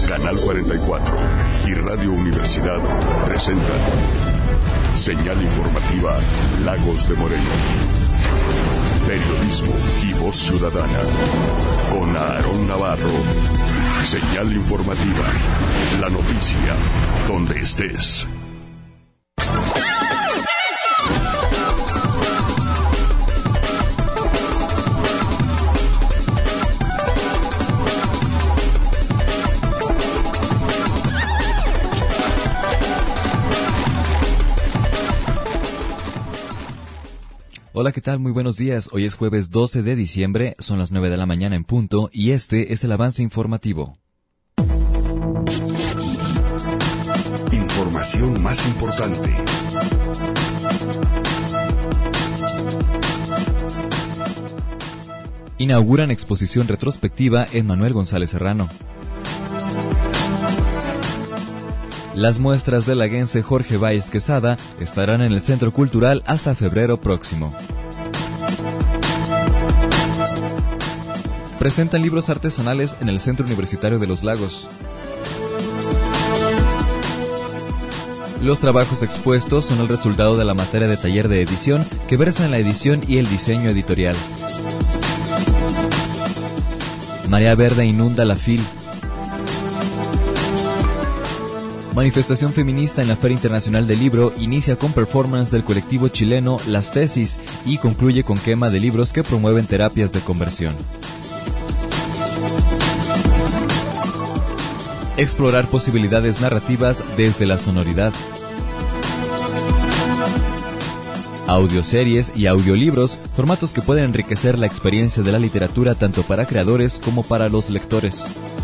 Canal 44 y Radio Universidad presentan Señal Informativa Lagos de Moreno. Periodismo y voz ciudadana con Aarón Navarro. Señal Informativa, la noticia donde estés. Hola, ¿qué tal? Muy buenos días. Hoy es jueves 12 de diciembre, son las 9 de la mañana en punto y este es el avance informativo. Información más importante. Inauguran exposición retrospectiva en Manuel González Serrano. Las muestras del laguense Jorge Báez Quesada estarán en el Centro Cultural hasta febrero próximo. Presentan libros artesanales en el Centro Universitario de los Lagos. Los trabajos expuestos son el resultado de la materia de taller de edición que versa en la edición y el diseño editorial. Marea Verde inunda la FIL. Manifestación feminista en la Feria Internacional del Libro inicia con performance del colectivo chileno Las Tesis y concluye con quema de libros que promueven terapias de conversión. Explorar posibilidades narrativas desde la sonoridad. Audioseries y audiolibros, formatos que pueden enriquecer la experiencia de la literatura tanto para creadores como para los lectores.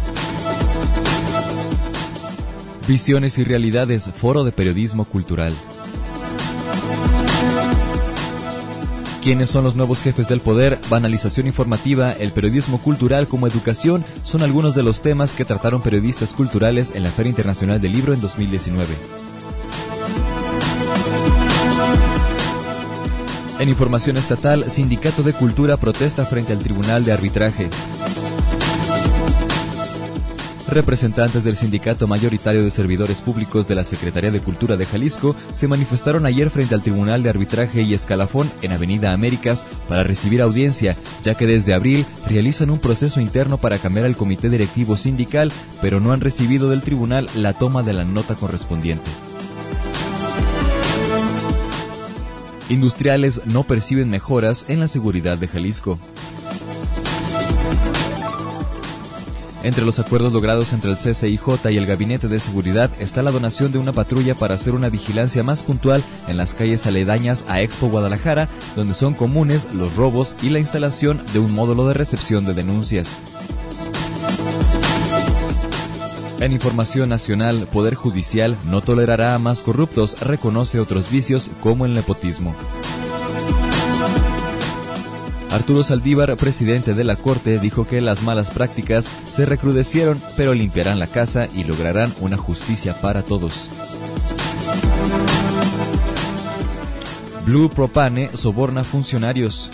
Visiones y realidades, foro de periodismo cultural. ¿Quiénes son los nuevos jefes del poder? Banalización informativa, el periodismo cultural como educación son algunos de los temas que trataron periodistas culturales en la Feria Internacional del Libro en 2019. En información estatal, Sindicato de Cultura protesta frente al Tribunal de Arbitraje. Representantes del Sindicato Mayoritario de Servidores Públicos de la Secretaría de Cultura de Jalisco se manifestaron ayer frente al Tribunal de Arbitraje y Escalafón en Avenida Américas para recibir audiencia, ya que desde abril realizan un proceso interno para cambiar el comité directivo sindical, pero no han recibido del tribunal la toma de la nota correspondiente. Industriales no perciben mejoras en la seguridad de Jalisco. Entre los acuerdos logrados entre el CCIJ y el Gabinete de Seguridad está la donación de una patrulla para hacer una vigilancia más puntual en las calles aledañas a Expo Guadalajara, donde son comunes los robos y la instalación de un módulo de recepción de denuncias. En información nacional, Poder Judicial no tolerará a más corruptos, reconoce otros vicios como el nepotismo. Arturo Saldívar, presidente de la Corte, dijo que las malas prácticas se recrudecieron, pero limpiarán la casa y lograrán una justicia para todos. Blue Propane soborna funcionarios.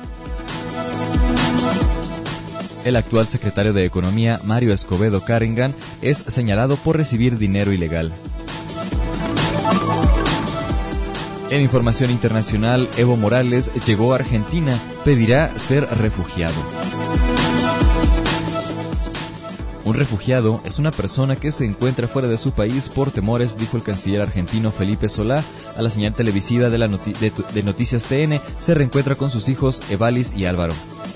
El actual secretario de Economía, Mario Escobedo Carringan, es señalado por recibir dinero ilegal. En información internacional, Evo Morales llegó a Argentina, pedirá ser refugiado. Un refugiado es una persona que se encuentra fuera de su país por temores, dijo el canciller argentino Felipe Solá a la señal televisiva de Noticias TN. Se reencuentra con sus hijos Evalis y Álvaro.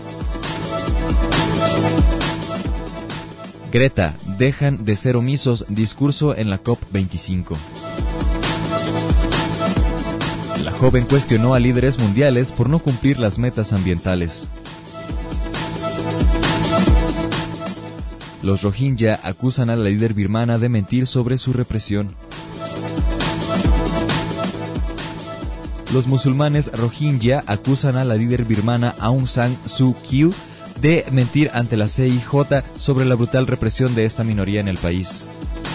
Greta, dejan de ser omisos, discurso en la COP25. La joven cuestionó a líderes mundiales por no cumplir las metas ambientales. Los Rohingya acusan a la líder birmana de mentir sobre su represión. Los musulmanes Rohingya acusan a la líder birmana Aung San Suu Kyi de mentir ante la CIJ sobre la brutal represión de esta minoría en el país.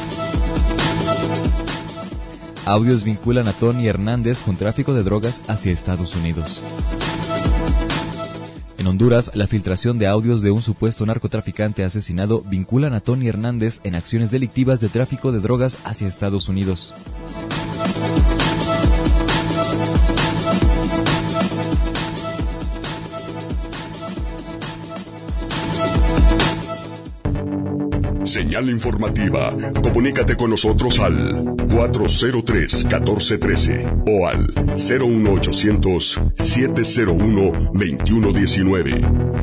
Audios vinculan a Tony Hernández con tráfico de drogas hacia Estados Unidos. En Honduras, la filtración de audios de un supuesto narcotraficante asesinado vinculan a Tony Hernández en acciones delictivas de tráfico de drogas hacia Estados Unidos. Señal informativa. Comunícate con nosotros al 403-1413 o al 01800-701-2119.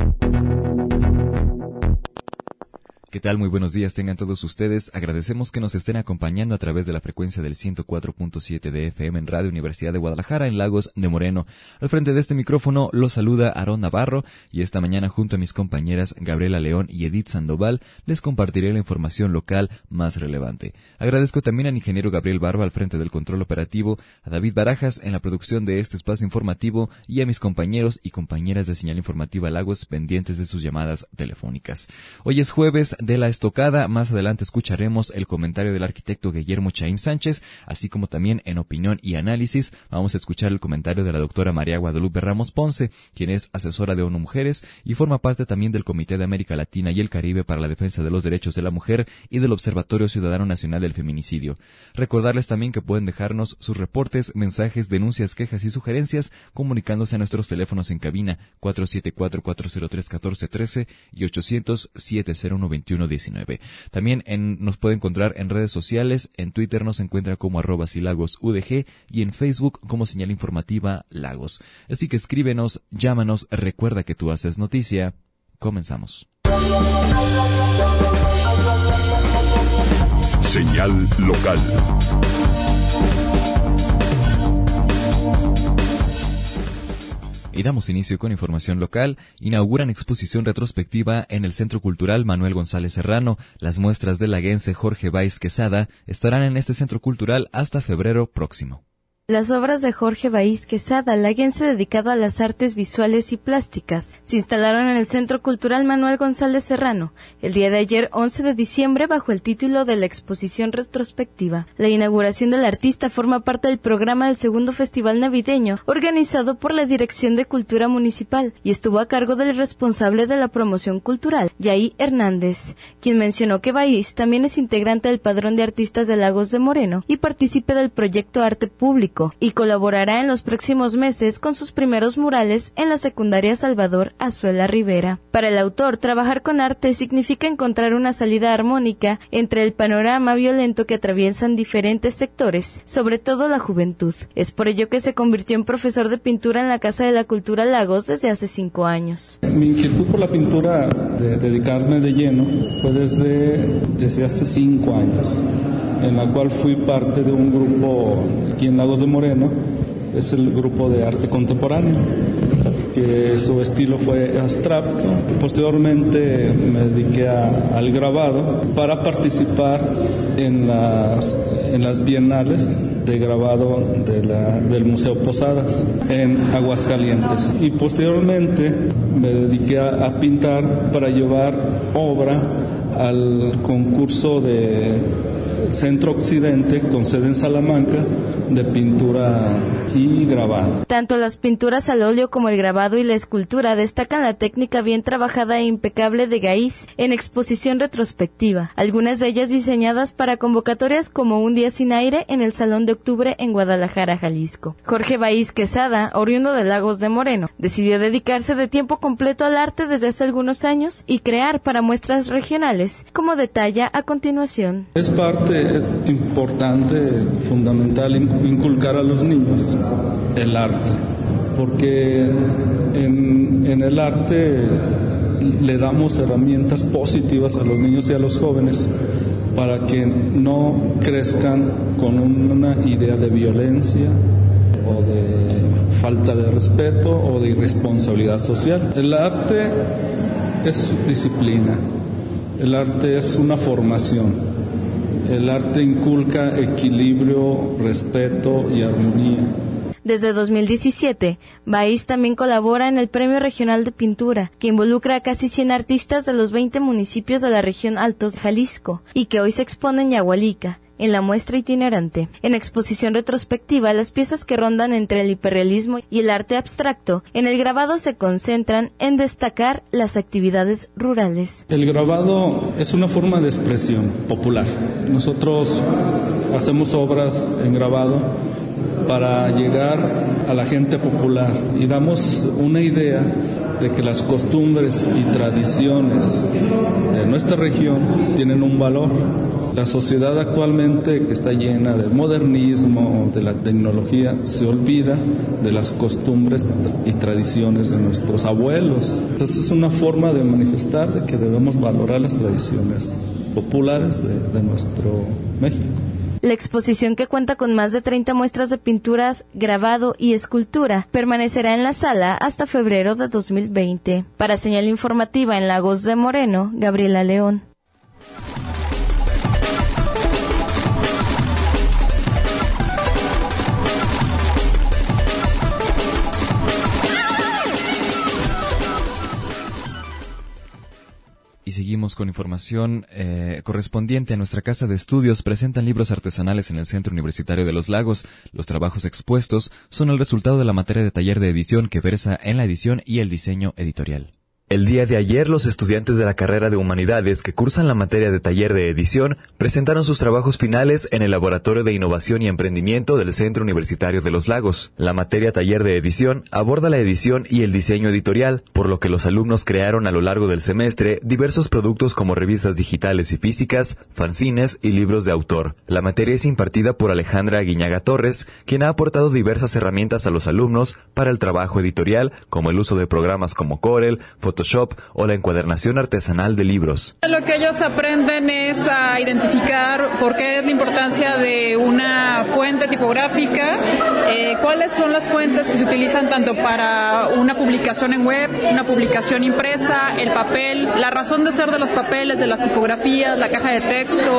¿Qué tal? Muy buenos días tengan todos ustedes. Agradecemos que nos estén acompañando a través de la frecuencia del 104.7 de FM en Radio Universidad de Guadalajara en Lagos de Moreno. Al frente de este micrófono los saluda Aarón Navarro y esta mañana junto a mis compañeras Gabriela León y Edith Sandoval les compartiré la información local más relevante. Agradezco también al ingeniero Gabriel Barba al frente del control operativo, a David Barajas en la producción de este espacio informativo y a mis compañeros y compañeras de Señal Informativa Lagos pendientes de sus llamadas telefónicas. Hoy es jueves de la estocada. Más adelante escucharemos el comentario del arquitecto Guillermo Chaim Sánchez, así como también en opinión y análisis vamos a escuchar el comentario de la doctora María Guadalupe Ramos Ponce, quien es asesora de ONU Mujeres y forma parte también del Comité de América Latina y el Caribe para la Defensa de los Derechos de la Mujer y del Observatorio Ciudadano Nacional del Feminicidio. Recordarles también que pueden dejarnos sus reportes, mensajes, denuncias, quejas y sugerencias comunicándose a nuestros teléfonos en cabina 474-403-1413 y 800-701-2119. También nos puede encontrar en redes sociales. En Twitter nos encuentra como @silagosudg y en Facebook como Señal Informativa Lagos. Así que escríbenos, llámanos, recuerda que tú haces noticia. Comenzamos. Señal local. Y damos inicio con información local. Inauguran exposición retrospectiva en el Centro Cultural Manuel González Serrano. Las muestras del laguense Jorge Valls Quesada estarán en este centro cultural hasta febrero próximo. Las obras de Jorge Valls Quesada, laguense dedicado a las artes visuales y plásticas, se instalaron en el Centro Cultural Manuel González Serrano el día de ayer, 11 de diciembre, bajo el título de la exposición retrospectiva. La inauguración del artista forma parte del programa del segundo Festival Navideño, organizado por la Dirección de Cultura Municipal, y estuvo a cargo del responsable de la promoción cultural, Yair Hernández, quien mencionó que Valls también es integrante del Padrón de Artistas de Lagos de Moreno y partícipe del proyecto Arte Público, y colaborará en los próximos meses con sus primeros murales en la secundaria Salvador Azuela Rivera. Para el autor, trabajar con arte significa encontrar una salida armónica entre el panorama violento que atraviesan diferentes sectores, sobre todo la juventud. Es por ello que se convirtió en profesor de pintura en la Casa de la Cultura Lagos desde hace 5 años. Mi inquietud por la pintura, de dedicarme de lleno, fue desde hace 5 años. En la cual fui parte de un grupo aquí en Lagos de Moreno, es el grupo de arte contemporáneo, que su estilo fue abstracto. Posteriormente me dediqué al grabado para participar en las bienales de grabado del Museo Posadas en Aguascalientes, y posteriormente me dediqué a pintar para llevar obra al concurso de Centro Occidente, con sede en Salamanca, de pintura y grabado. Tanto las pinturas al óleo como el grabado y la escultura destacan la técnica bien trabajada e impecable de Valls en exposición retrospectiva, algunas de ellas diseñadas para convocatorias como Un Día Sin Aire en el Salón de Octubre en Guadalajara, Jalisco. Jorge Valls Quesada, oriundo de Lagos de Moreno, decidió dedicarse de tiempo completo al arte desde hace algunos años y crear para muestras regionales, como detalla a continuación. Es parte importante, fundamental, inculcar a los niños el arte, porque en el arte le damos herramientas positivas a los niños y a los jóvenes para que no crezcan con una idea de violencia o de falta de respeto o de irresponsabilidad social. El arte es disciplina, el arte es una formación. El arte inculca equilibrio, respeto y armonía. Desde 2017, Valls también colabora en el Premio Regional de Pintura, que involucra a casi 100 artistas de los 20 municipios de la región Altos de Jalisco, y que hoy se expone en Yahualica, en la muestra itinerante. En exposición retrospectiva, las piezas que rondan entre el hiperrealismo y el arte abstracto, en el grabado se concentran en destacar las actividades rurales. El grabado es una forma de expresión popular. Nosotros hacemos obras en grabado para llegar a la gente popular y damos una idea de que las costumbres y tradiciones de nuestra región tienen un valor. La sociedad actualmente, que está llena del modernismo, de la tecnología, se olvida de las costumbres y tradiciones de nuestros abuelos. Entonces es una forma de manifestar de que debemos valorar las tradiciones populares de nuestro México. La exposición, que cuenta con más de 30 muestras de pinturas, grabado y escultura, permanecerá en la sala hasta febrero de 2020. Para Señal Informativa en Lagos de Moreno, Gabriela León. Y seguimos con información correspondiente a nuestra casa de estudios. Presentan libros artesanales en el Centro Universitario de los Lagos. Los trabajos expuestos son el resultado de la materia de taller de edición que versa en la edición y el diseño editorial. El día de ayer, los estudiantes de la carrera de Humanidades que cursan la materia de taller de edición presentaron sus trabajos finales en el Laboratorio de Innovación y Emprendimiento del Centro Universitario de los Lagos. La materia taller de edición aborda la edición y el diseño editorial, por lo que los alumnos crearon a lo largo del semestre diversos productos como revistas digitales y físicas, fanzines y libros de autor. La materia es impartida por Alejandra Guiñaga Torres, quien ha aportado diversas herramientas a los alumnos para el trabajo editorial, como el uso de programas como Corel, Photoshop o la encuadernación artesanal de libros. Lo que ellos aprenden es a identificar por qué es la importancia de una fuente tipográfica, cuáles son las fuentes que se utilizan tanto para una publicación en web, una publicación impresa, el papel, la razón de ser de los papeles, de las tipografías, la caja de texto.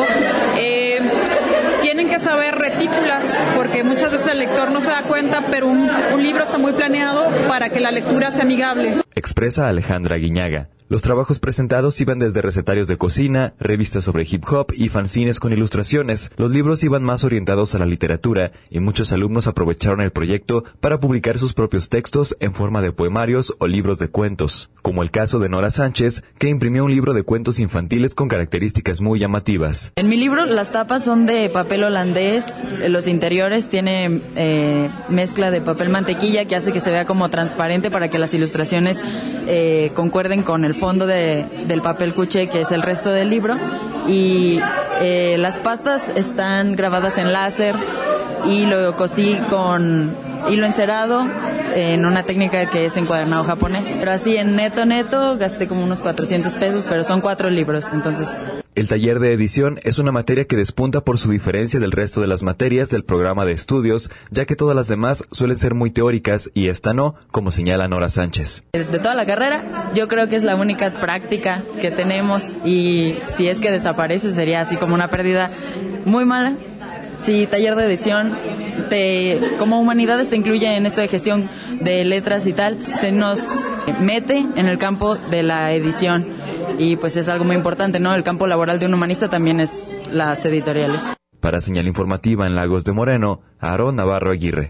Tienen que saber retículas, porque muchas veces el lector no se da cuenta, pero un libro está muy planeado para que la lectura sea amigable. Expresa Alejandra Guiñaga. Los trabajos presentados iban desde recetarios de cocina, revistas sobre hip hop y fanzines con ilustraciones. Los libros iban más orientados a la literatura y muchos alumnos aprovecharon el proyecto para publicar sus propios textos en forma de poemarios o libros de cuentos, como el caso de Nora Sánchez, que imprimió un libro de cuentos infantiles con características muy llamativas. En mi libro las tapas son de papel holandés, los interiores tiene mezcla de papel mantequilla que hace que se vea como transparente para que las ilustraciones concuerden con el fondo del papel cuché, que es el resto del libro, y las pastas están grabadas en láser y lo cosí con hilo encerado en una técnica que es encuadernado japonés. Pero así en neto gasté como unos 400 pesos, pero son 4 libros, entonces... El taller de edición es una materia que despunta por su diferencia del resto de las materias del programa de estudios, ya que todas las demás suelen ser muy teóricas y esta no, como señala Nora Sánchez. De toda la carrera, yo creo que es la única práctica que tenemos y si es que desaparece sería así como una pérdida muy mala. Sí, taller de edición, como Humanidades te incluye en esto de gestión de letras y tal, se nos mete en el campo de la edición. Y pues es algo muy importante, ¿no? El campo laboral de un humanista también es las editoriales. Para Señal Informativa en Lagos de Moreno, Aarón Navarro Aguirre.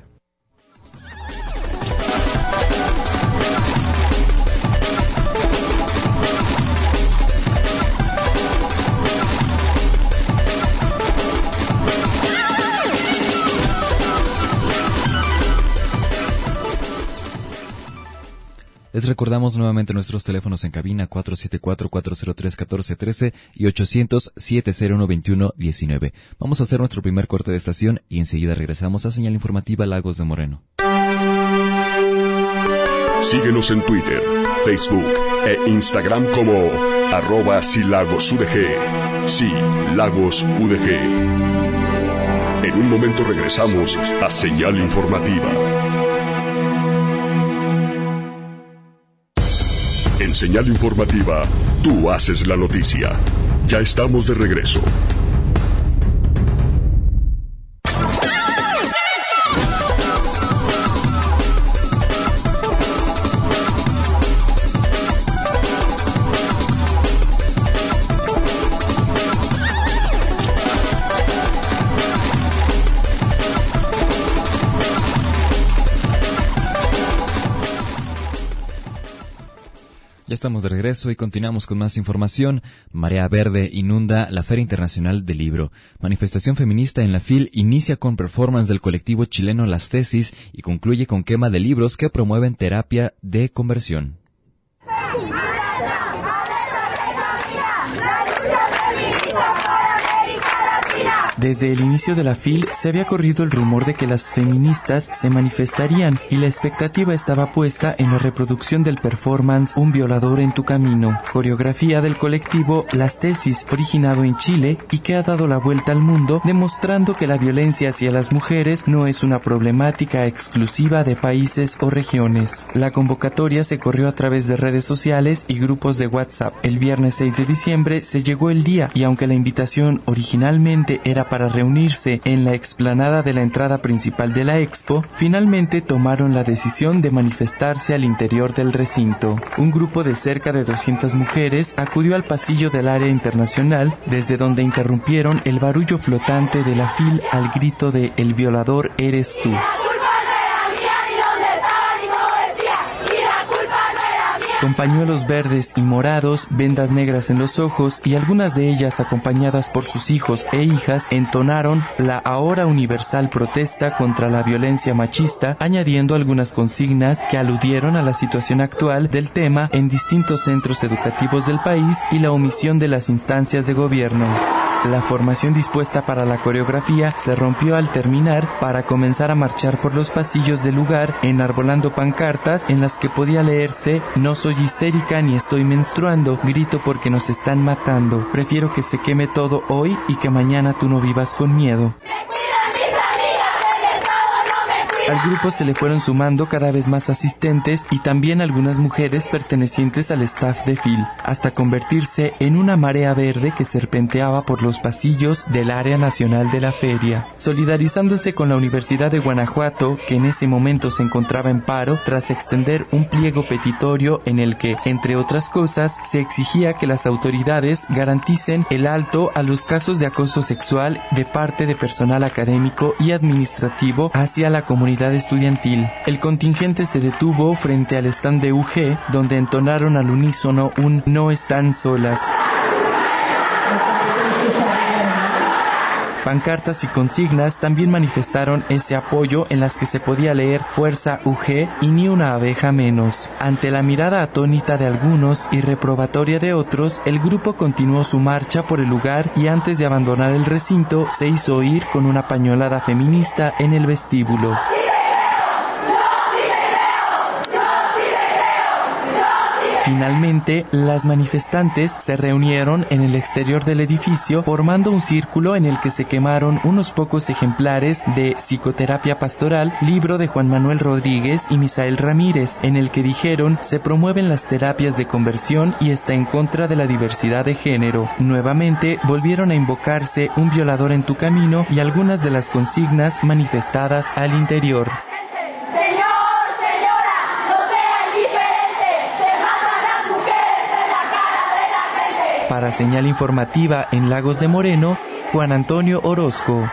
Les recordamos nuevamente nuestros teléfonos en cabina 474-403-1413 y 800-701-2119. Vamos a hacer nuestro primer corte de estación y enseguida regresamos a Señal Informativa Lagos de Moreno. Síguenos en Twitter, Facebook e Instagram como @silagosudg. Sí, Lagos UDG. En un momento regresamos a Señal Informativa. En Señal Informativa, tú haces la noticia. Ya estamos de regreso. Estamos de regreso y continuamos con más información. Marea Verde inunda la Feria Internacional del Libro. Manifestación feminista en la FIL inicia con performance del colectivo chileno Las Tesis y concluye con quema de libros que promueven terapia de conversión. Desde el inicio de la FIL se había corrido el rumor de que las feministas se manifestarían y la expectativa estaba puesta en la reproducción del performance Un violador en tu camino, coreografía del colectivo Las Tesis, originado en Chile y que ha dado la vuelta al mundo, demostrando que la violencia hacia las mujeres no es una problemática exclusiva de países o regiones. La convocatoria se corrió a través de redes sociales y grupos de WhatsApp. El viernes 6 de diciembre se llegó el día y aunque la invitación originalmente era para reunirse en la explanada de la entrada principal de la expo, finalmente tomaron la decisión de manifestarse al interior del recinto. Un grupo de cerca de 200 mujeres acudió al pasillo del área internacional, desde donde interrumpieron el barullo flotante de la FIL al grito de "El violador eres tú". Con pañuelos verdes y morados, vendas negras en los ojos y algunas de ellas acompañadas por sus hijos e hijas, entonaron la ahora universal protesta contra la violencia machista, añadiendo algunas consignas que aludieron a la situación actual del tema en distintos centros educativos del país y la omisión de las instancias de gobierno. La formación dispuesta para la coreografía se rompió al terminar para comenzar a marchar por los pasillos del lugar enarbolando pancartas en las que podía leerse "No soy histérica ni estoy menstruando, grito porque nos están matando, prefiero que se queme todo hoy y que mañana tú no vivas con miedo". Al grupo se le fueron sumando cada vez más asistentes y también algunas mujeres pertenecientes al staff de FIL, hasta convertirse en una marea verde que serpenteaba por los pasillos del área nacional de la feria. Solidarizándose con la Universidad de Guanajuato, que en ese momento se encontraba en paro, tras extender un pliego petitorio en el que, entre otras cosas, se exigía que las autoridades garanticen el alto a los casos de acoso sexual de parte de personal académico y administrativo hacia la comunidad estudiantil. El contingente se detuvo frente al stand de UG, donde entonaron al unísono un "No están solas". Pancartas y consignas también manifestaron ese apoyo en las que se podía leer "Fuerza UG" y "Ni una abeja menos". Ante la mirada atónita de algunos y reprobatoria de otros, el grupo continuó su marcha por el lugar y antes de abandonar el recinto se hizo oír con una pañolada feminista en el vestíbulo. Finalmente, las manifestantes se reunieron en el exterior del edificio formando un círculo en el que se quemaron unos pocos ejemplares de Psicoterapia Pastoral, libro de Juan Manuel Rodríguez y Misael Ramírez, en el que dijeron se promueven las terapias de conversión y está en contra de la diversidad de género. Nuevamente volvieron a invocarse Un violador en tu camino y algunas de las consignas manifestadas al interior. Para Señal Informativa en Lagos de Moreno, Juan Antonio Orozco.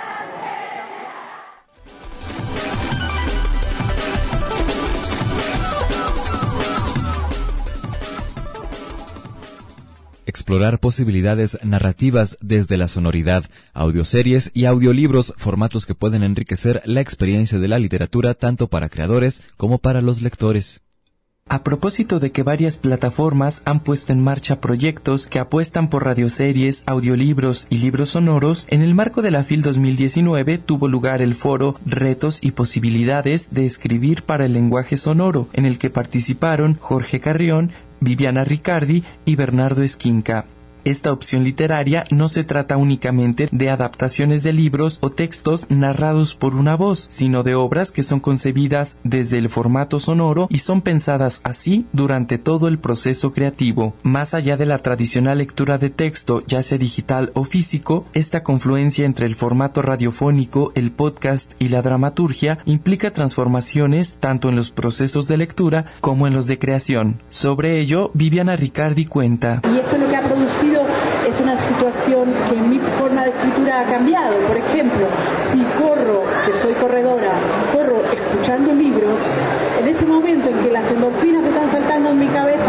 Explorar posibilidades narrativas desde la sonoridad, audioseries y audiolibros, formatos que pueden enriquecer la experiencia de la literatura tanto para creadores como para los lectores. A propósito de que varias plataformas han puesto en marcha proyectos que apuestan por radioseries, audiolibros y libros sonoros, en el marco de la FIL 2019 tuvo lugar el foro Retos y Posibilidades de Escribir para el Lenguaje Sonoro, en el que participaron Jorge Carrión, Viviana Ricardi y Bernardo Esquinca. Esta opción literaria no se trata únicamente de adaptaciones de libros o textos narrados por una voz, sino de obras que son concebidas desde el formato sonoro y son pensadas así durante todo el proceso creativo. Más allá de la tradicional lectura de texto, ya sea digital o físico, esta confluencia entre el formato radiofónico, el podcast y la dramaturgia implica transformaciones tanto en los procesos de lectura como en los de creación. Sobre ello, Viviana Ricardi cuenta. Y esto lo que ha producido es una situación que en mi forma de escritura ha cambiado. Por ejemplo, si corro, que soy corredora, corro escuchando libros, en ese momento en que las endorfinas están saltando en mi cabeza porque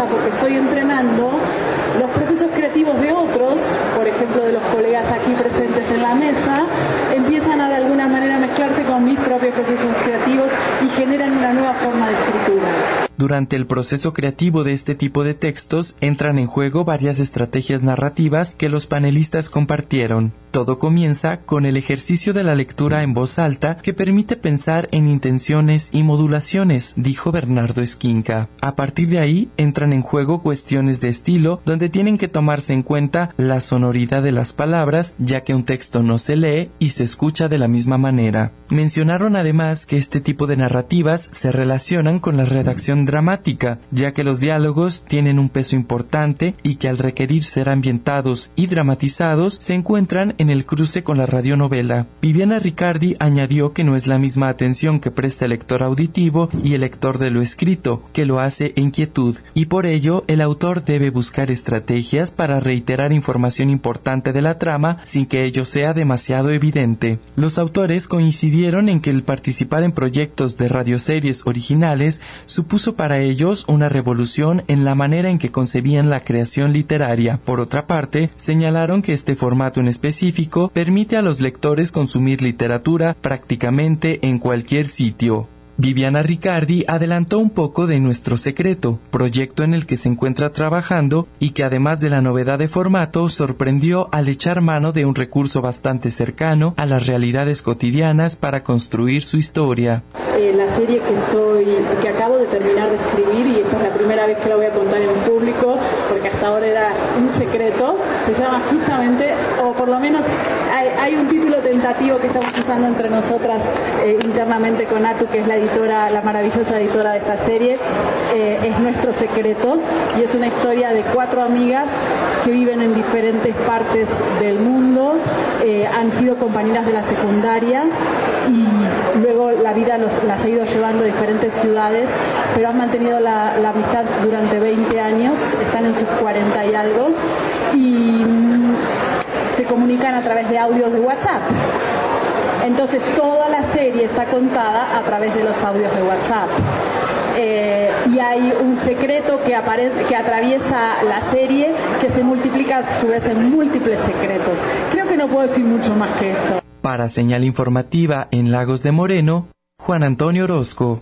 estoy entrenando, los procesos creativos de otros, por ejemplo de los colegas aquí presentes en la mesa, empiezan a de alguna manera mezclarse con mis propios procesos creativos y generan una nueva forma de escritura. Durante el proceso creativo de este tipo de textos entran en juego varias estrategias narrativas que los panelistas compartieron. Todo comienza con el ejercicio de la lectura en voz alta que permite pensar en intenciones y modulaciones, dijo Bernardo Esquinca. A partir de ahí entran en juego cuestiones de estilo donde tienen que tomarse en cuenta la sonoridad de las palabras, ya que un texto no se lee y se escucha de la misma manera. Mencionaron además que este tipo de narrativas se relacionan con la redacción dramática, ya que los diálogos tienen un peso importante y que al requerir ser ambientados y dramatizados se encuentran en el cruce con la radionovela. Viviana Riccardi añadió que no es la misma atención que presta el lector auditivo y el lector de lo escrito, que lo hace en quietud, y por ello el autor debe buscar estrategias para reiterar información importante de la trama sin que ello sea demasiado evidente. Los autores coincidieron en que el participar en proyectos de radioseries originales supuso para ellos una revolución en la manera en que concebían la creación literaria. Por otra parte, señalaron que este formato en específico permite a los lectores consumir literatura prácticamente en cualquier sitio. Viviana Riccardi adelantó un poco de Nuestro Secreto, proyecto en el que se encuentra trabajando y que además de la novedad de formato, sorprendió al echar mano de un recurso bastante cercano a las realidades cotidianas para construir su historia. La serie que acabo de terminar de escribir, y esta es la primera vez que la voy a contar en público, porque hasta ahora era un secreto, se llama justamente, o por lo menos hay un título tentativo que estamos usando entre nosotras internamente con Atu, que es la maravillosa editora de esta serie, es Nuestro Secreto, y es una historia de 4 amigas que viven en diferentes partes del mundo, han sido compañeras de la secundaria y luego la vida las ha ido llevando a diferentes ciudades, pero han mantenido la amistad durante 20 años, están en sus 40 y algo, y se comunican a través de audios de WhatsApp. Entonces toda la serie está contada a través de los audios de WhatsApp. Y hay un secreto que atraviesa la serie que se multiplica a su vez en múltiples secretos. Creo que no puedo decir mucho más que esto. Para Señal Informativa en Lagos de Moreno, Juan Antonio Orozco.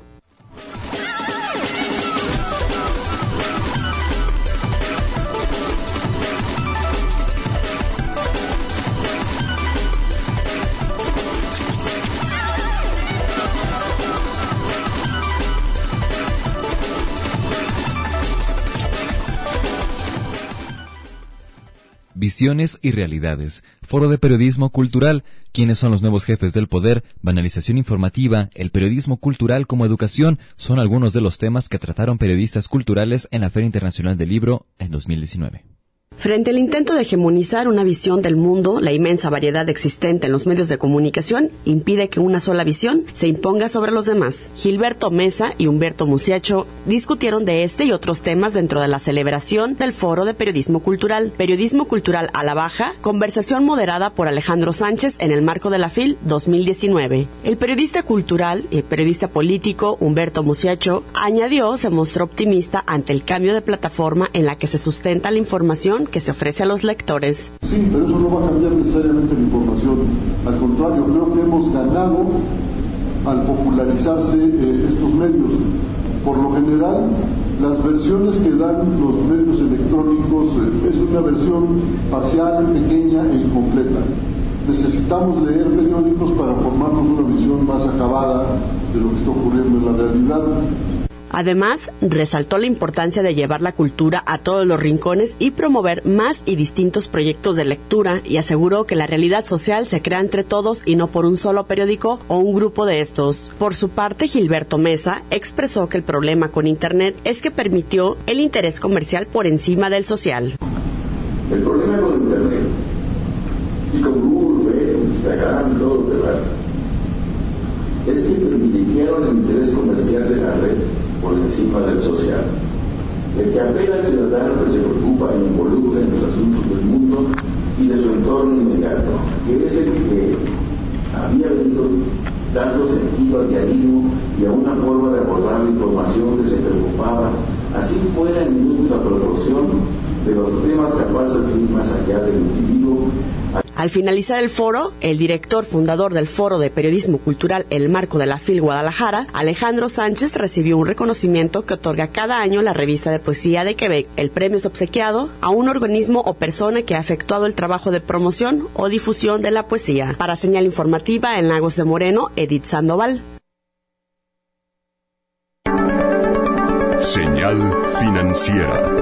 Visiones y realidades. Foro de periodismo cultural. ¿Quiénes son los nuevos jefes del poder? Banalización informativa. El periodismo cultural como educación son algunos de los temas que trataron periodistas culturales en la Feria Internacional del Libro en 2019. Frente al intento de hegemonizar una visión del mundo, la inmensa variedad existente en los medios de comunicación impide que una sola visión se imponga sobre los demás. Gilberto Mesa y Humberto Musiacho discutieron de este y otros temas dentro de la celebración del Foro de Periodismo Cultural a la Baja, conversación moderada por Alejandro Sánchez en el marco de la FIL 2019. El periodista cultural y periodista político Humberto Musiacho añadió se mostró optimista ante el cambio de plataforma en la que se sustenta la información que se ofrece a los lectores. Sí, pero eso no va a cambiar necesariamente la información. Al contrario, creo que hemos ganado al popularizarse estos medios. Por lo general, las versiones que dan los medios electrónicos es una versión parcial, pequeña e incompleta. Necesitamos leer periódicos para formarnos una visión más acabada de lo que está ocurriendo en la realidad. Además, resaltó la importancia de llevar la cultura a todos los rincones y promover más y distintos proyectos de lectura, y aseguró que la realidad social se crea entre todos y no por un solo periódico o un grupo de estos. Por su parte, Gilberto Mesa expresó que el problema con Internet es que permitió el interés comercial por encima del social. El problema con Internet y con Google, Facebook, Instagram y todos los demás es que privilegiaron el interés comercial de la red por encima del social. El que apela al ciudadano que se preocupa e involucra en los asuntos del mundo y de su entorno inmediato, que es el que había venido dando sentido al diarismo y a una forma de abordar la información que se preocupaba a así fuera en minúscula proporción de los temas que pasan más allá del individuo. Al finalizar el foro, el director fundador del Foro de Periodismo Cultural El Marco de la FIL Guadalajara, Alejandro Sánchez, recibió un reconocimiento que otorga cada año la Revista de Poesía de Quebec. El premio es obsequiado a un organismo o persona que ha efectuado el trabajo de promoción o difusión de la poesía. Para Señal Informativa en Lagos de Moreno, Edith Sandoval. Señal financiera.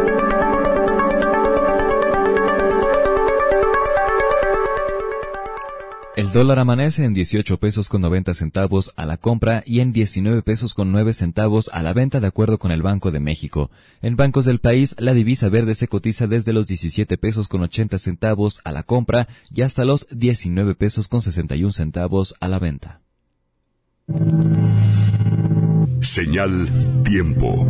El dólar amanece en 18 pesos con 90 centavos a la compra y en 19 pesos con 9 centavos a la venta, de acuerdo con el Banco de México. En bancos del país, la divisa verde se cotiza desde los 17 pesos con 80 centavos a la compra y hasta los 19 pesos con 61 centavos a la venta. Señal tiempo.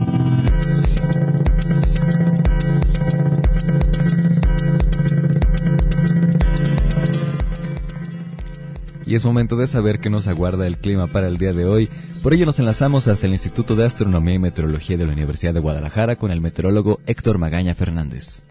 Y es momento de saber qué nos aguarda el clima para el día de hoy. Por ello nos enlazamos hasta el Instituto de Astronomía y Meteorología de la Universidad de Guadalajara con el meteorólogo Héctor Magaña Fernández.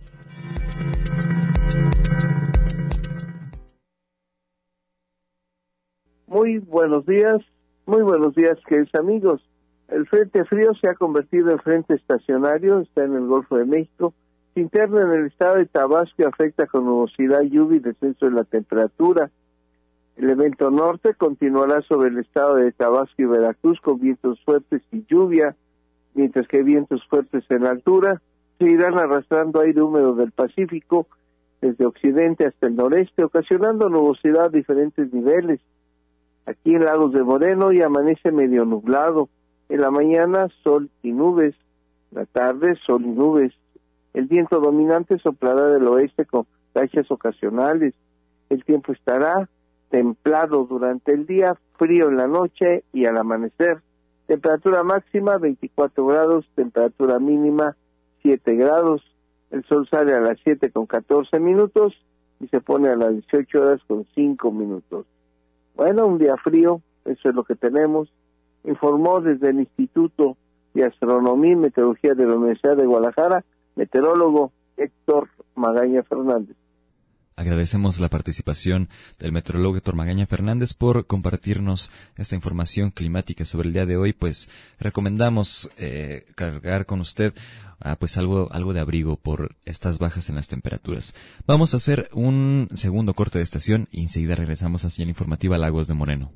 Muy buenos días, queridos amigos. El frente frío se ha convertido en frente estacionario, está en el Golfo de México, se interna en el estado de Tabasco y afecta con nubosidad, lluvia y descenso de la temperatura. El evento norte continuará sobre el estado de Tabasco y Veracruz con vientos fuertes y lluvia, mientras que vientos fuertes en altura se irán arrastrando aire húmedo del Pacífico desde occidente hasta el noreste, ocasionando nubosidad a diferentes niveles. Aquí en Lagos de Moreno ya amanece medio nublado. En la mañana sol y nubes, en la tarde sol y nubes. El viento dominante soplará del oeste con rachas ocasionales. El tiempo estará templado durante el día, frío en la noche y al amanecer. Temperatura máxima 24 grados, temperatura mínima 7 grados. El sol sale a las 7:14 y se pone a las 18:05. Bueno, un día frío, eso es lo que tenemos. Informó desde el Instituto de Astronomía y Meteorología de la Universidad de Guadalajara, meteorólogo Héctor Magaña Fernández. Agradecemos la participación del meteorólogo Héctor Magaña Fernández por compartirnos esta información climática sobre el día de hoy. Pues recomendamos cargar con usted pues algo de abrigo por estas bajas en las temperaturas. Vamos a hacer un segundo corte de estación y enseguida regresamos a Señal Informativa Lagos de Moreno.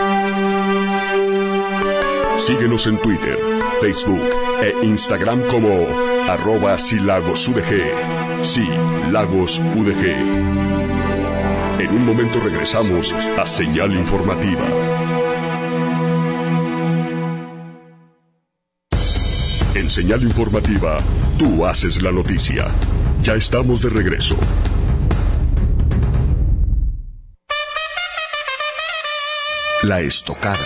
Síguenos en Twitter, Facebook e Instagram como @silagosudg. Sí, Lagos UDG. En un momento regresamos a Señal Informativa. En Señal Informativa, tú haces la noticia. Ya estamos de regreso. La estocada.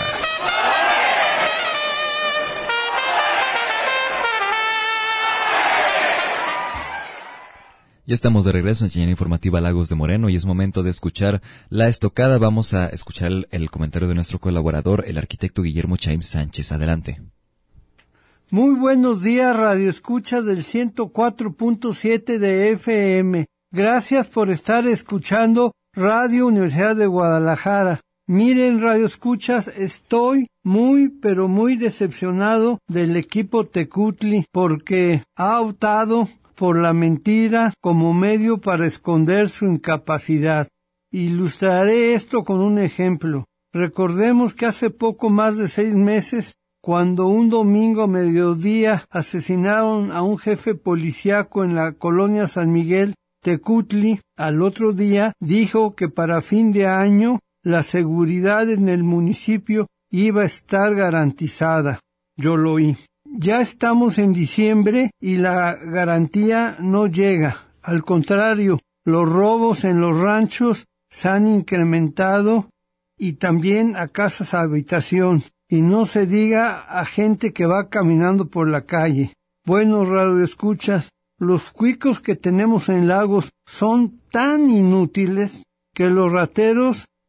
Ya estamos de regreso en Señal Informativa Lagos de Moreno y es momento de escuchar La Estocada. Vamos a escuchar el comentario de nuestro colaborador, el arquitecto Guillermo Chaim Sánchez. Adelante. Muy buenos días, Radio Escucha del 104.7 de FM. Gracias por estar escuchando Radio Universidad de Guadalajara. Miren, Radio Escuchas, estoy pero muy decepcionado del equipo Tecutli porque ha optado por la mentira como medio para esconder su incapacidad. Ilustraré esto con un ejemplo. Recordemos que hace poco más de 6 meses, cuando un domingo a mediodía asesinaron a un jefe policíaco en la colonia San Miguel, Tecutli, al otro día dijo que para fin de año la seguridad en el municipio iba a estar garantizada. Yo lo oí. Ya estamos en diciembre y la garantía no llega. Al contrario, los robos en los ranchos se han incrementado y también a casas habitación. Y no se diga a gente que va caminando por la calle. Bueno, radioescuchas, los cuicos que tenemos en Lagos son tan inútiles que los rateros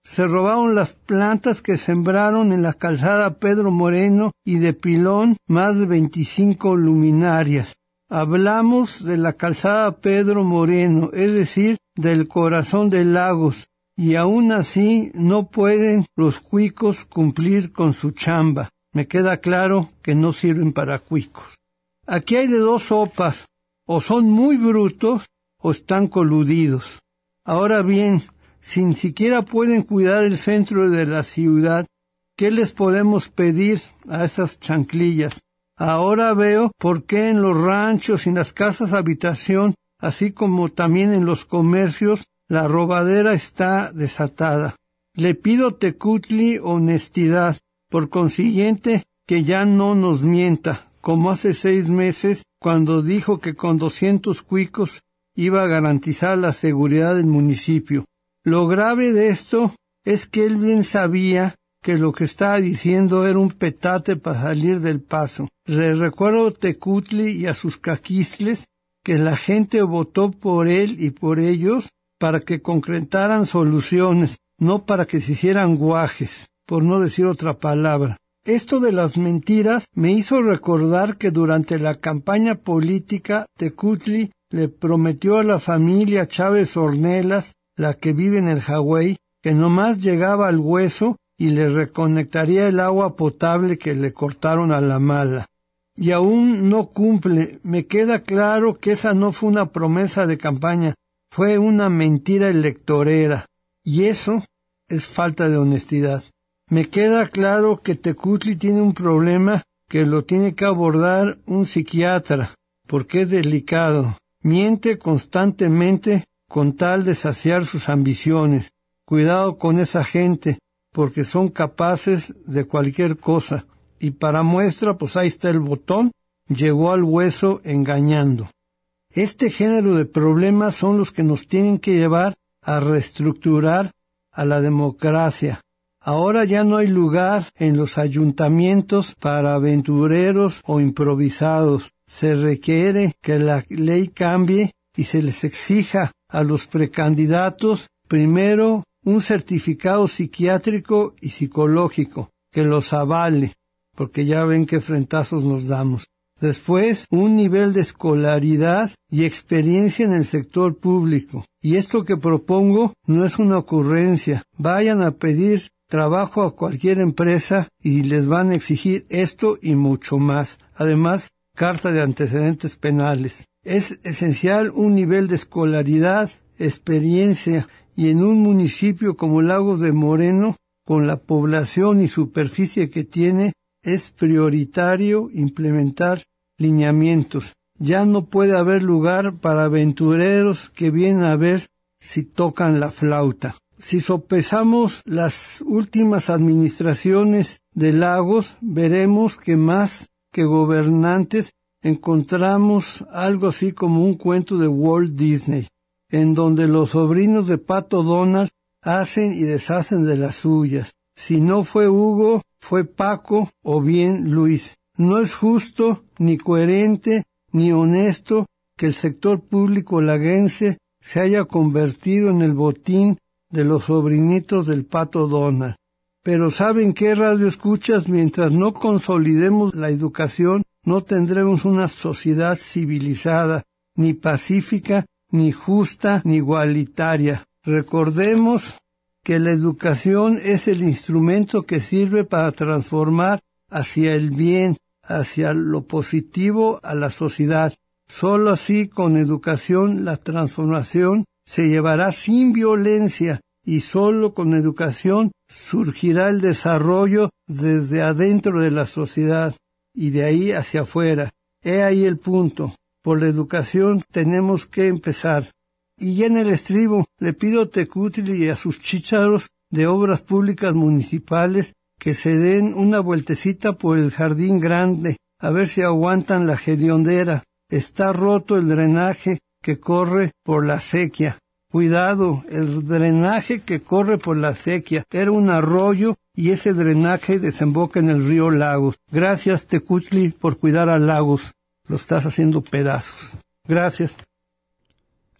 Se robaron las plantas que sembraron en la calzada Pedro Moreno y de Pilón más de 25 luminarias. Hablamos de la calzada Pedro Moreno, es decir, del corazón de Lagos, y aún así no pueden los cuicos cumplir con su chamba. Me queda claro que no sirven para cuicos. Aquí hay de dos sopas, o son muy brutos o están coludidos. Ahora bien, si ni siquiera pueden cuidar el centro de la ciudad, ¿qué les podemos pedir a esas chanclillas? Ahora veo por qué en los ranchos y en las casas habitación, así como también en los comercios, la robadera está desatada. Le pido Tecutli honestidad, por consiguiente que ya no nos mienta, como hace 6 meses cuando dijo que con 200 cuicos iba a garantizar la seguridad del municipio. Lo grave de esto es que él bien sabía que lo que estaba diciendo era un petate para salir del paso. Le recuerdo a Tecutli y a sus caquistles que la gente votó por él y por ellos para que concretaran soluciones, no para que se hicieran guajes, por no decir otra palabra. Esto de las mentiras me hizo recordar que durante la campaña política Tecutli le prometió a la familia Chávez Ornelas, la que vive en el Hawái, que nomás llegaba al hueso y le reconectaría el agua potable que le cortaron a la mala. Y aún no cumple. Me queda claro que esa no fue una promesa de campaña, fue una mentira electorera. Y eso es falta de honestidad. Me queda claro que Tecutli tiene un problema que lo tiene que abordar un psiquiatra, porque es delicado. Miente constantemente con tal de saciar sus ambiciones. Cuidado con esa gente, porque son capaces de cualquier cosa. Y para muestra, pues ahí está el botón, llegó al hueso engañando. Este género de problemas son los que nos tienen que llevar a reestructurar a la democracia. Ahora ya no hay lugar en los ayuntamientos para aventureros o improvisados. Se requiere que la ley cambie y se les exija a los precandidatos primero un certificado psiquiátrico y psicológico que los avale, porque ya ven qué frentazos nos damos. Después, un nivel de escolaridad y experiencia en el sector público. Y esto que propongo no es una ocurrencia. Vayan a pedir trabajo a cualquier empresa y les van a exigir esto y mucho más. Además, carta de antecedentes penales. Es esencial un nivel de escolaridad, experiencia, y en un municipio como Lagos de Moreno, con la población y superficie que tiene, es prioritario implementar lineamientos. Ya no puede haber lugar para aventureros que vienen a ver si tocan la flauta. Si sopesamos las últimas administraciones de Lagos, veremos que más que gobernantes encontramos algo así como un cuento de Walt Disney, en donde los sobrinos de Pato Donald hacen y deshacen de las suyas. Si no fue Hugo, fue Paco o bien Luis. No es justo, ni coherente, ni honesto que el sector público laguense se haya convertido en el botín de los sobrinitos del Pato Donald. Pero ¿saben qué, radioescuchas? Mientras no consolidemos la educación, no tendremos una sociedad civilizada, ni pacífica, ni justa, ni igualitaria. Recordemos que la educación es el instrumento que sirve para transformar hacia el bien, hacia lo positivo a la sociedad. Solo así, con educación, la transformación se llevará sin violencia, y solo con educación surgirá el desarrollo desde adentro de la sociedad y de ahí hacia afuera. He ahí el punto. Por la educación tenemos que empezar. Y ya en el estribo le pido a Tecutli y a sus chícharos de obras públicas municipales que se den una vueltecita por el jardín grande, a ver si aguantan la hediondera. Está roto el drenaje que corre por la acequia. Cuidado, el drenaje que corre por la acequia era un arroyo y ese drenaje desemboca en el río Lagos. Gracias, Tecutli, por cuidar a Lagos. Lo estás haciendo pedazos. Gracias.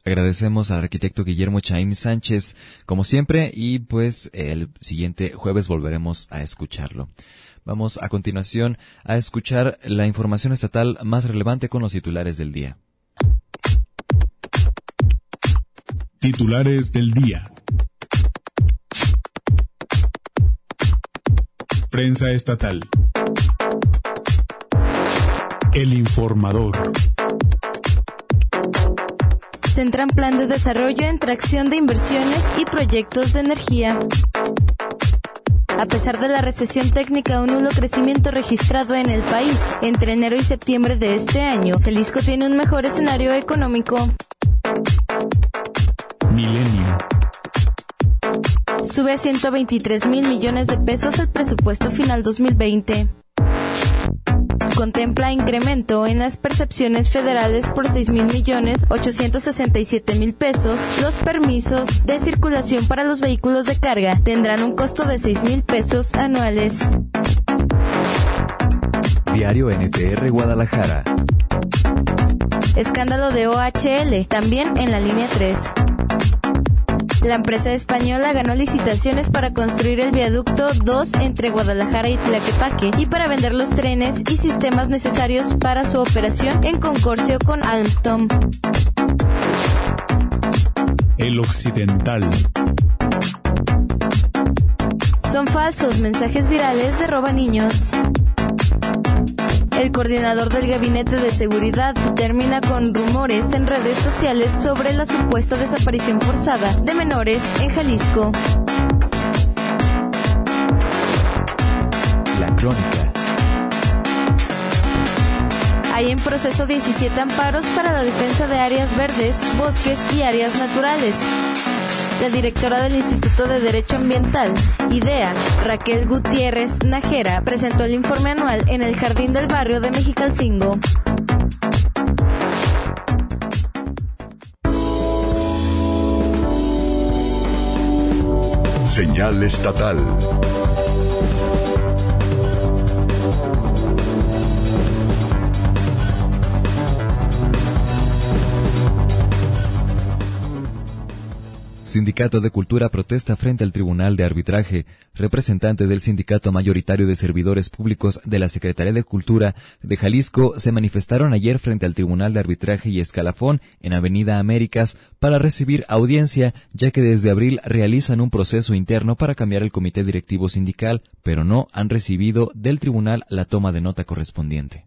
Agradecemos al arquitecto Guillermo Chaim Sánchez, como siempre, y pues el siguiente jueves volveremos a escucharlo. Vamos a continuación a escuchar la información estatal más relevante con los titulares del día. Titulares del día. Prensa estatal. El Informador. Centran plan de desarrollo en tracción de inversiones y proyectos de energía. A pesar de la recesión técnica, un nulo crecimiento registrado en el país entre enero y septiembre de este año, Jalisco tiene un mejor escenario económico. Milenio. Sube a 123,000 millones de pesos el presupuesto final 2020. Contempla incremento en las percepciones federales por 6,867,000 pesos. Los permisos de circulación para los vehículos de carga tendrán un costo de 6,000 pesos anuales. Diario NTR Guadalajara. Escándalo de OHL, también en la línea 3. La empresa española ganó licitaciones para construir el viaducto 2 entre Guadalajara y Tlaquepaque y para vender los trenes y sistemas necesarios para su operación en consorcio con Alstom. El Occidental. Son falsos mensajes virales de roba niños. El coordinador del Gabinete de Seguridad termina con rumores en redes sociales sobre la supuesta desaparición forzada de menores en Jalisco. La Crónica. Hay en proceso 17 amparos para la defensa de áreas verdes, bosques y áreas naturales. La directora del Instituto de Derecho Ambiental, IDEA, Raquel Gutiérrez Nájera, presentó el informe anual en el Jardín del Barrio de Mexicalcingo. Señal estatal. Sindicato de Cultura protesta frente al Tribunal de Arbitraje. Representantes del Sindicato Mayoritario de Servidores Públicos de la Secretaría de Cultura de Jalisco se manifestaron ayer frente al Tribunal de Arbitraje y Escalafón en Avenida Américas para recibir audiencia, ya que desde abril realizan un proceso interno para cambiar el comité directivo sindical, pero no han recibido del tribunal la toma de nota correspondiente.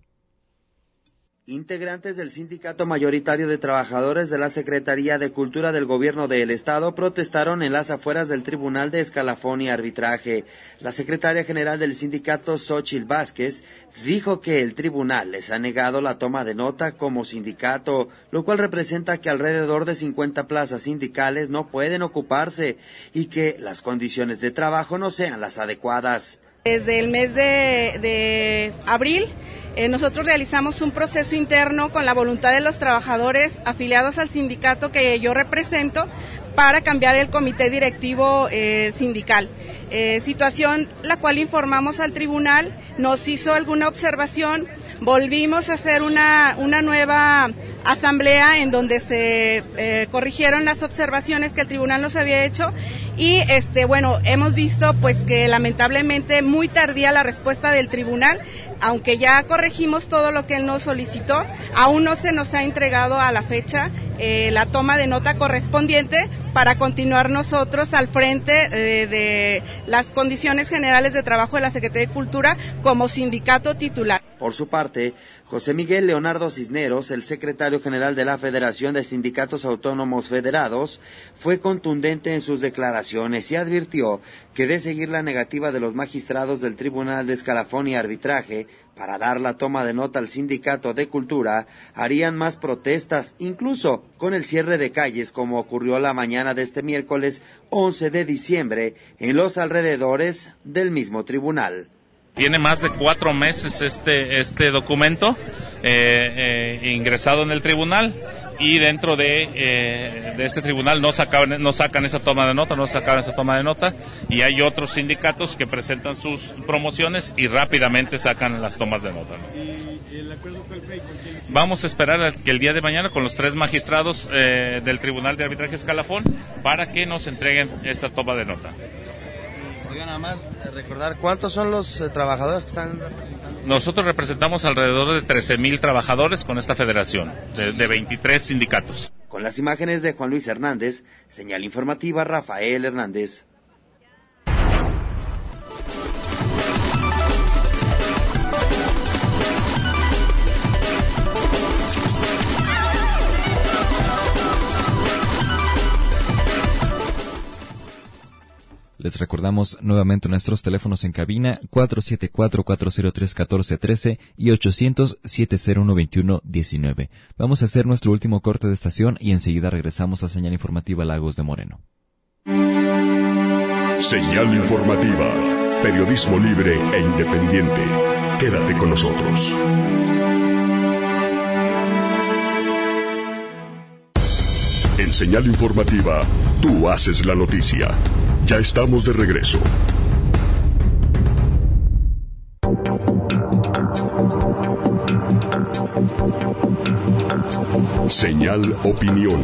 Integrantes del Sindicato Mayoritario de Trabajadores de la Secretaría de Cultura del Gobierno del Estado protestaron en las afueras del Tribunal de Escalafón y Arbitraje. La secretaria general del sindicato, Xóchitl Vázquez, dijo que el tribunal les ha negado la toma de nota como sindicato, lo cual representa que alrededor de 50 plazas sindicales no pueden ocuparse y que las condiciones de trabajo no sean las adecuadas. Desde el mes de abril, nosotros realizamos un proceso interno con la voluntad de los trabajadores afiliados al sindicato que yo represento para cambiar el comité directivo sindical. Situación la cual informamos al tribunal, nos hizo alguna observación, volvimos a hacer una nueva asamblea en donde se corrigieron las observaciones que el tribunal nos había hecho y hemos visto pues que lamentablemente muy tardía la respuesta del tribunal, aunque ya corregimos todo lo que él nos solicitó, aún no se nos ha entregado a la fecha la toma de nota correspondiente para continuar nosotros al frente de las condiciones generales de trabajo de la Secretaría de Cultura como sindicato titular. Por su parte, José Miguel Leonardo Cisneros, el secretario general de la Federación de Sindicatos Autónomos Federados, fue contundente en sus declaraciones y advirtió que de seguir la negativa de los magistrados del Tribunal de Escalafón y Arbitraje para dar la toma de nota al Sindicato de Cultura, harían más protestas, incluso con el cierre de calles, como ocurrió la mañana de este miércoles 11 de diciembre en los alrededores del mismo tribunal. Tiene más de 4 meses este documento ingresado en el tribunal y dentro de este tribunal no sacan esa toma de nota, y hay otros sindicatos que presentan sus promociones y rápidamente sacan las tomas de nota, ¿no? ¿El acuerdo cuál fue? Vamos a esperar a que el día de mañana con los 3 magistrados del Tribunal de Arbitraje Escalafón para que nos entreguen esta toma de nota. Oiga, nada más recordar, ¿cuántos son los trabajadores que están representando? Nosotros representamos alrededor de 13,000 trabajadores con esta federación, de 23 sindicatos. Con las imágenes de Juan Luis Hernández, señal informativa Rafael Hernández. Les recordamos nuevamente nuestros teléfonos en cabina 474-403-1413 y 800-701-2119. Vamos a hacer nuestro último corte de estación y enseguida regresamos a Señal Informativa Lagos de Moreno. Señal Informativa, periodismo libre e independiente. Quédate con nosotros. En Señal Informativa, tú haces la noticia. Ya estamos de regreso. Señal Opinión.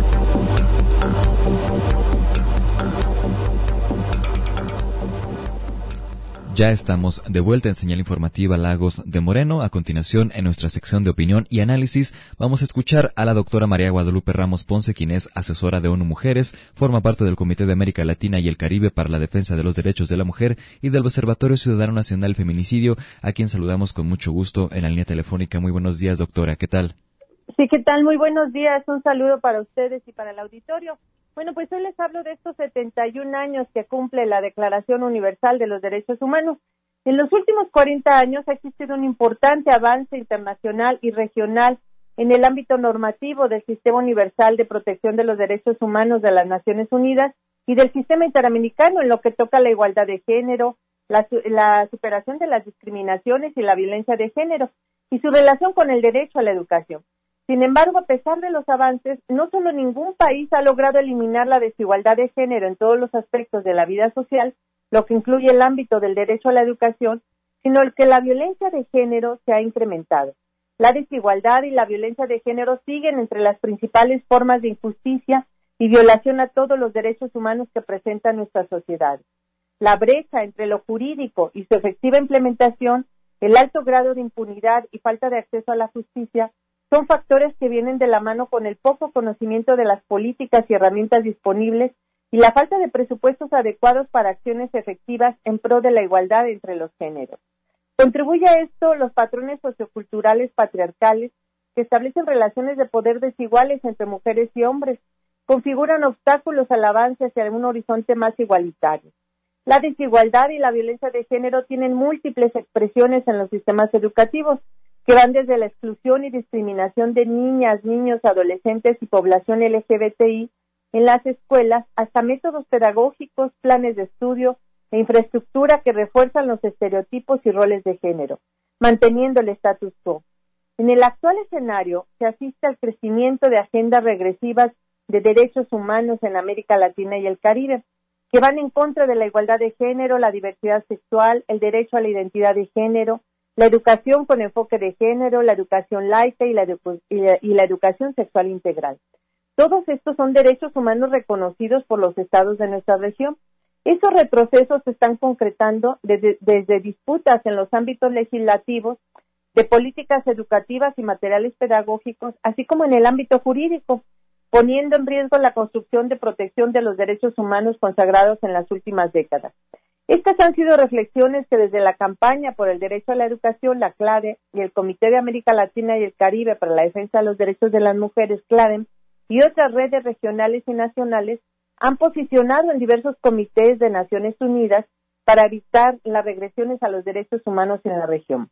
Ya estamos de vuelta en Señal Informativa Lagos de Moreno. A continuación, en nuestra sección de opinión y análisis, vamos a escuchar a la doctora María Guadalupe Ramos Ponce, quien es asesora de ONU Mujeres, forma parte del Comité de América Latina y el Caribe para la Defensa de los Derechos de la Mujer y del Observatorio Ciudadano Nacional Feminicidio, a quien saludamos con mucho gusto en la línea telefónica. Muy buenos días, doctora. ¿Qué tal? Sí, ¿qué tal? Muy buenos días. Un saludo para ustedes y para el auditorio. Bueno, pues hoy les hablo de estos 71 años que cumple la Declaración Universal de los Derechos Humanos. En los últimos 40 años ha existido un importante avance internacional y regional en el ámbito normativo del Sistema Universal de Protección de los Derechos Humanos de las Naciones Unidas y del Sistema Interamericano en lo que toca a la igualdad de género, la superación de las discriminaciones y la violencia de género y su relación con el derecho a la educación. Sin embargo, a pesar de los avances, no solo ningún país ha logrado eliminar la desigualdad de género en todos los aspectos de la vida social, lo que incluye el ámbito del derecho a la educación, sino que la violencia de género se ha incrementado. La desigualdad y la violencia de género siguen entre las principales formas de injusticia y violación a todos los derechos humanos que presenta nuestra sociedad. La brecha entre lo jurídico y su efectiva implementación, el alto grado de impunidad y falta de acceso a la justicia son factores que vienen de la mano con el poco conocimiento de las políticas y herramientas disponibles y la falta de presupuestos adecuados para acciones efectivas en pro de la igualdad entre los géneros. Contribuye a esto los patrones socioculturales patriarcales que establecen relaciones de poder desiguales entre mujeres y hombres, configuran obstáculos al avance hacia un horizonte más igualitario. La desigualdad y la violencia de género tienen múltiples expresiones en los sistemas educativos, que van desde la exclusión y discriminación de niñas, niños, adolescentes y población LGBTI en las escuelas, hasta métodos pedagógicos, planes de estudio e infraestructura que refuerzan los estereotipos y roles de género, manteniendo el status quo. En el actual escenario, se asiste al crecimiento de agendas regresivas de derechos humanos en América Latina y el Caribe, que van en contra de la igualdad de género, la diversidad sexual, el derecho a la identidad de género, la educación con enfoque de género, la educación laica y la educación sexual integral. Todos estos son derechos humanos reconocidos por los estados de nuestra región. Esos retrocesos se están concretando desde disputas en los ámbitos legislativos, de políticas educativas y materiales pedagógicos, así como en el ámbito jurídico, poniendo en riesgo la construcción de protección de los derechos humanos consagrados en las últimas décadas. Estas han sido reflexiones que desde la campaña por el derecho a la educación, la CLADE, y el Comité de América Latina y el Caribe para la Defensa de los Derechos de las Mujeres, CLADEM, y otras redes regionales y nacionales, han posicionado en diversos comités de Naciones Unidas para evitar las regresiones a los derechos humanos en la región.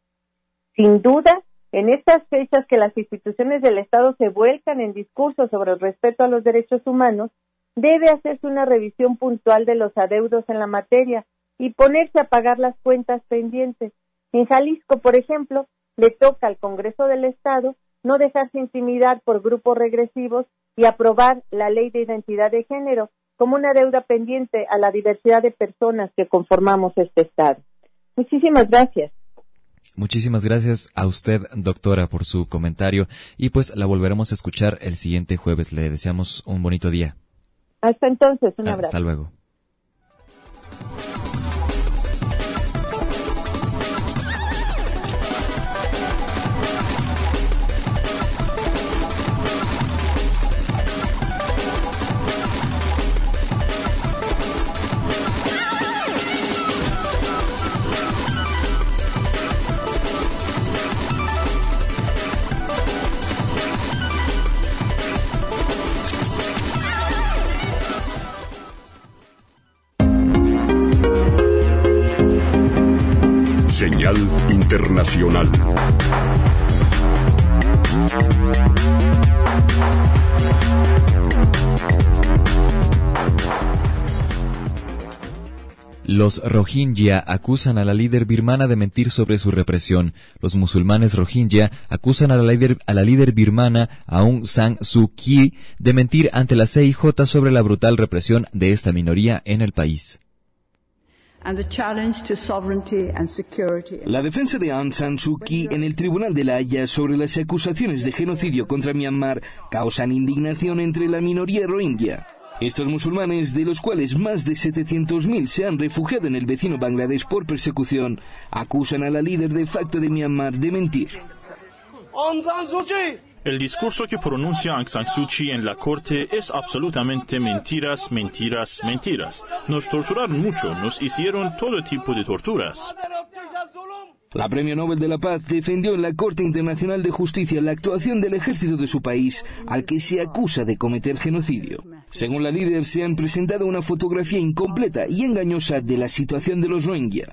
Sin duda, en estas fechas que las instituciones del Estado se vuelcan en discursos sobre el respeto a los derechos humanos, debe hacerse una revisión puntual de los adeudos en la materia y ponerse a pagar las cuentas pendientes. En Jalisco, por ejemplo, le toca al Congreso del Estado no dejarse intimidar por grupos regresivos y aprobar la Ley de Identidad de Género como una deuda pendiente a la diversidad de personas que conformamos este Estado. Muchísimas gracias. Muchísimas gracias a usted, doctora, por su comentario, y pues la volveremos a escuchar el siguiente jueves. Le deseamos un bonito día. Hasta entonces, un abrazo. Hasta luego. Señal internacional. Los Rohingya acusan a la líder birmana de mentir sobre su represión. Los musulmanes Rohingya acusan a la líder birmana Aung San Suu Kyi de mentir ante la CIJ sobre la brutal represión de esta minoría en el país. La defensa de Aung San Suu Kyi en el Tribunal de La Haya sobre las acusaciones de genocidio contra Myanmar causan indignación entre la minoría Rohingya. Estos musulmanes, de los cuales más de 700.000 se han refugiado en el vecino Bangladesh por persecución, acusan a la líder de facto de Myanmar de mentir. El discurso que pronuncia Aung San Suu Kyi en la corte es absolutamente mentiras, mentiras, mentiras. Nos torturaron mucho, nos hicieron todo tipo de torturas. La Premio Nobel de la Paz defendió en la Corte Internacional de Justicia la actuación del ejército de su país, al que se acusa de cometer genocidio. Según la líder, se han presentado una fotografía incompleta y engañosa de la situación de los Rohingya.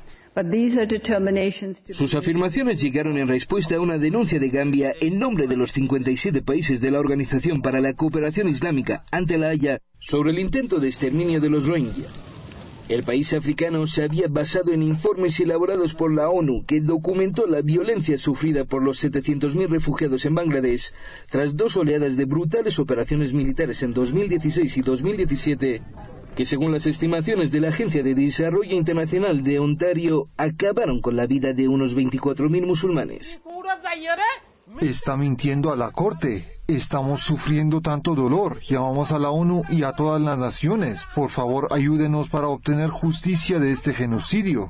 Sus afirmaciones llegaron en respuesta a una denuncia de Gambia en nombre de los 57 países de la Organización para la Cooperación Islámica ante la Haya sobre el intento de exterminio de los Rohingya. El país africano se había basado en informes elaborados por la ONU que documentó la violencia sufrida por los 700.000 refugiados en Bangladesh tras dos oleadas de brutales operaciones militares en 2016 y 2017 que, según las estimaciones de la Agencia de Desarrollo Internacional de Ontario, acabaron con la vida de unos 24.000 musulmanes. Está mintiendo a la Corte. Estamos sufriendo tanto dolor. Llamamos a la ONU y a todas las naciones. Por favor, ayúdenos para obtener justicia de este genocidio.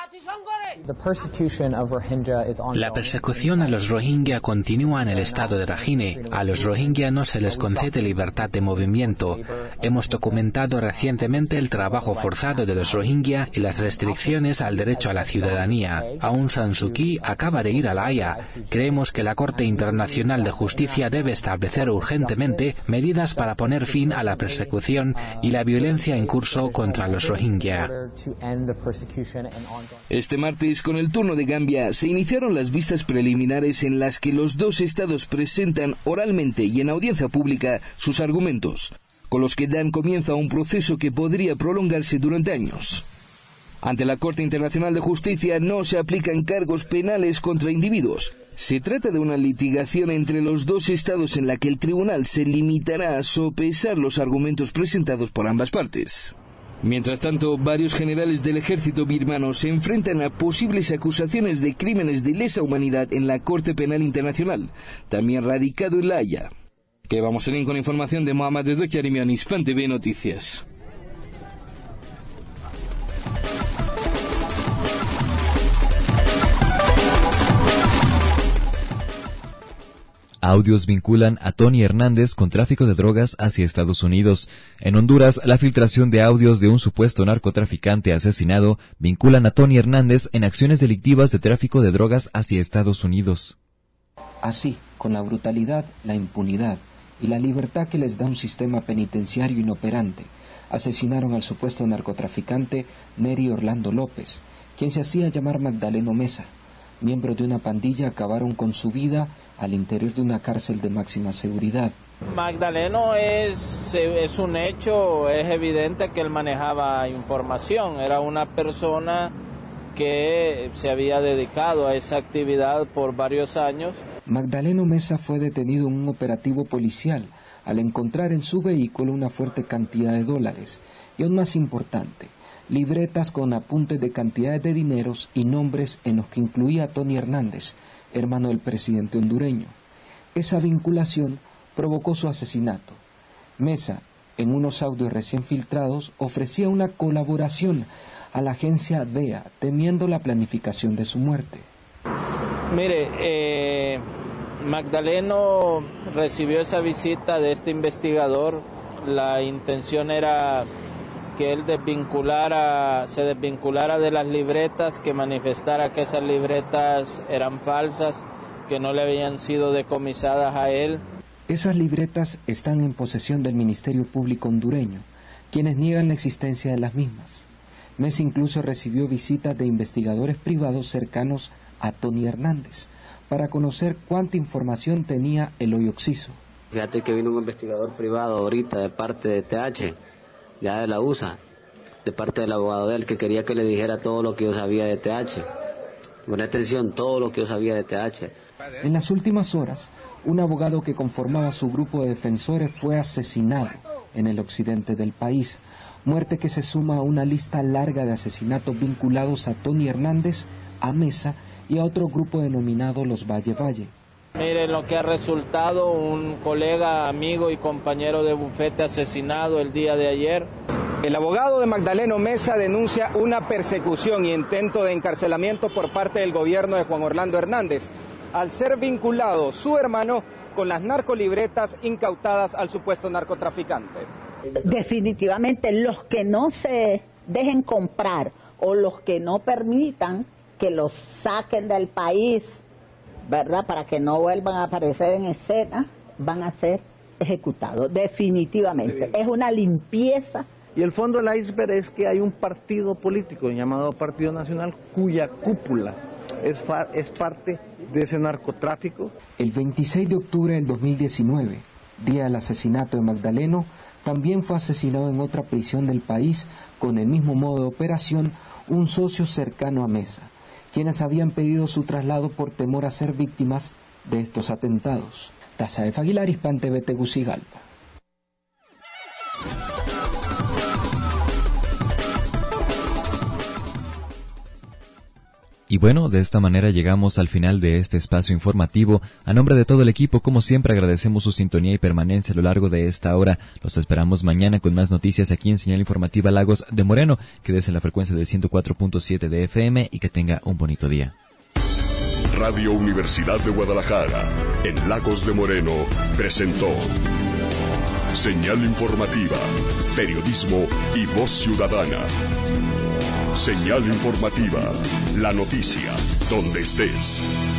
La persecución a los Rohingya continúa en el estado de Rakhine. A los Rohingya no se les concede libertad de movimiento. Hemos documentado recientemente el trabajo forzado de los Rohingya y las restricciones al derecho a la ciudadanía. Aung San Suu Kyi acaba de ir a La Haya. Creemos que la Corte Internacional de Justicia debe establecer urgentemente medidas para poner fin a la persecución y la violencia en curso contra los Rohingya. Este martes, con el turno de Gambia, se iniciaron las vistas preliminares en las que los dos estados presentan oralmente y en audiencia pública sus argumentos, con los que dan comienzo a un proceso que podría prolongarse durante años. Ante la Corte Internacional de Justicia no se aplican cargos penales contra individuos. Se trata de una litigación entre los dos estados en la que el tribunal se limitará a sopesar los argumentos presentados por ambas partes. Mientras tanto, varios generales del ejército birmano se enfrentan a posibles acusaciones de crímenes de lesa humanidad en la Corte Penal Internacional, también radicado en La Haya. Que vamos a ir con información de Mohamed desde Yarimian, Hispan TV Noticias. Audios vinculan a Tony Hernández con tráfico de drogas hacia Estados Unidos. En Honduras, la filtración de audios de un supuesto narcotraficante asesinado vinculan a Tony Hernández en acciones delictivas de tráfico de drogas hacia Estados Unidos. Así, con la brutalidad, la impunidad y la libertad que les da un sistema penitenciario inoperante, asesinaron al supuesto narcotraficante Neri Orlando López, quien se hacía llamar Magdaleno Mesa. Miembros de una pandilla acabaron con su vida al interior de una cárcel de máxima seguridad. Magdaleno es un hecho, es evidente que él manejaba información, era una persona que se había dedicado a esa actividad por varios años. Magdaleno Mesa fue detenido en un operativo policial al encontrar en su vehículo una fuerte cantidad de dólares y, aún más importante, libretas con apuntes de cantidades de dineros y nombres en los que incluía a Tony Hernández, hermano del presidente hondureño. Esa vinculación provocó su asesinato. Mesa, en unos audios recién filtrados, ofrecía una colaboración a la agencia DEA, temiendo la planificación de su muerte. Mire, Magdaleno recibió esa visita de este investigador. La intención era que él se desvinculara de las libretas, que manifestara que esas libretas eran falsas, que no le habían sido decomisadas a él. Esas libretas están en posesión del Ministerio Público hondureño, quienes niegan la existencia de las mismas. Mesa incluso recibió visitas de investigadores privados cercanos a Tony Hernández para conocer cuánta información tenía el hoyo Oxiso. Fíjate que vino un investigador privado ahorita de parte de TH, ya de la USA, de parte del abogado de él, que quería que le dijera todo lo que yo sabía de TH. Pon atención, todo lo que yo sabía de TH. En las últimas horas, un abogado que conformaba su grupo de defensores fue asesinado en el occidente del país, muerte que se suma a una lista larga de asesinatos vinculados a Tony Hernández, a Mesa y a otro grupo denominado los Valle Valle. Miren lo que ha resultado: un colega, amigo y compañero de bufete asesinado el día de ayer. El abogado de Magdaleno Mesa denuncia una persecución y intento de encarcelamiento por parte del gobierno de Juan Orlando Hernández, al ser vinculado su hermano con las narcolibretas incautadas al supuesto narcotraficante. Definitivamente los que no se dejen comprar o los que no permitan que los saquen del país, ¿verdad?, para que no vuelvan a aparecer en escena, van a ser ejecutados, definitivamente. Es una limpieza. Y el fondo del iceberg es que hay un partido político llamado Partido Nacional cuya cúpula es parte de ese narcotráfico. El 26 de octubre del 2019, día del asesinato de Magdaleno, también fue asesinado en otra prisión del país con el mismo modo de operación un socio cercano a Mesa, quienes habían pedido su traslado por temor a ser víctimas de estos atentados. Tazaef Aguilar, Hispan TV, Tegucigalpa. Y bueno, de esta manera llegamos al final de este espacio informativo. A nombre de todo el equipo, como siempre, agradecemos su sintonía y permanencia a lo largo de esta hora. Los esperamos mañana con más noticias aquí en Señal Informativa Lagos de Moreno. Quédese en la frecuencia del 104.7 de FM y que tenga un bonito día. Radio Universidad de Guadalajara, en Lagos de Moreno, presentó Señal Informativa, periodismo y voz ciudadana. Señal Informativa, la noticia, donde estés.